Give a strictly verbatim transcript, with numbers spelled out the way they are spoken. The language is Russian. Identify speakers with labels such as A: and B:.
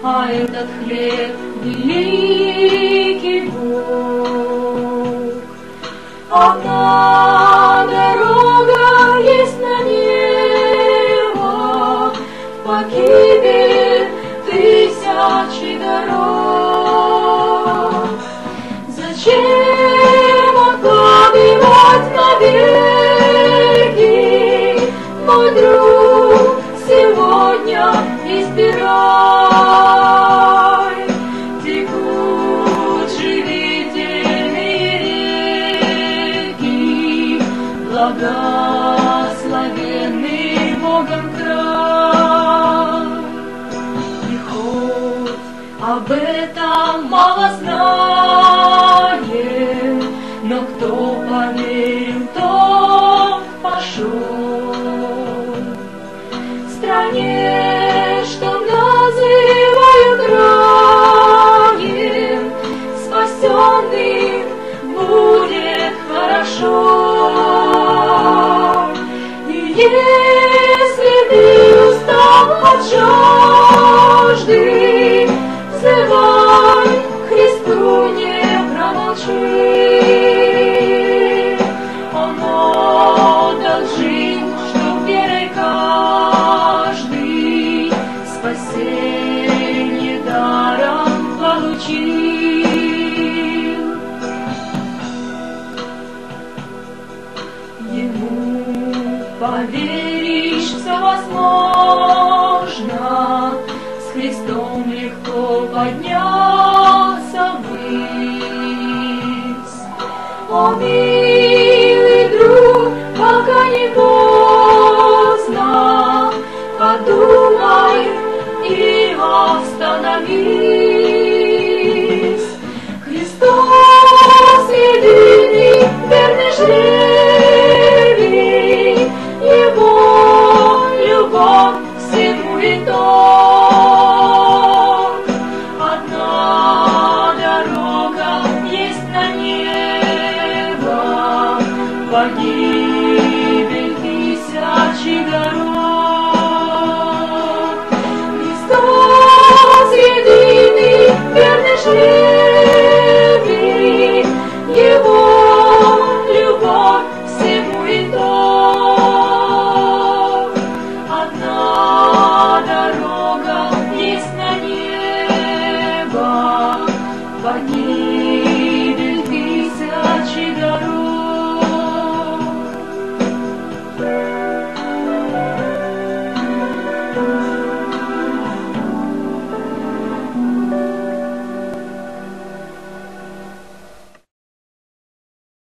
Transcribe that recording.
A: а этот хлеб великий Бог. Одна дорога есть на небо, в погибель тысячи дорог. Зачем откладывать навеки, мой друг, сегодня избирай. Текут живительные реки, благословенный Богом край. И хоть об этом мало знаем, но кто поверил, тот пошел. В стране, что называют раем, спасенным будет хорошо. И если ты устал от жажды, взывай к Христу, не промолчи. Он отдал жизнь, чтоб верой каждый спасение даром получил. Ему поверишь, все возможно, с Христом легко подняться ввысь. О, милый друг, пока не поздно, подумай и остановись. Христос единый, верный жребий, Его любовь всему итог. Одна дорога есть на небо, погибель тысячи дорог. Христос единый, верный жребий, Его любовь всему итог. Одна дорога есть на небо, погибель тысячи дорог.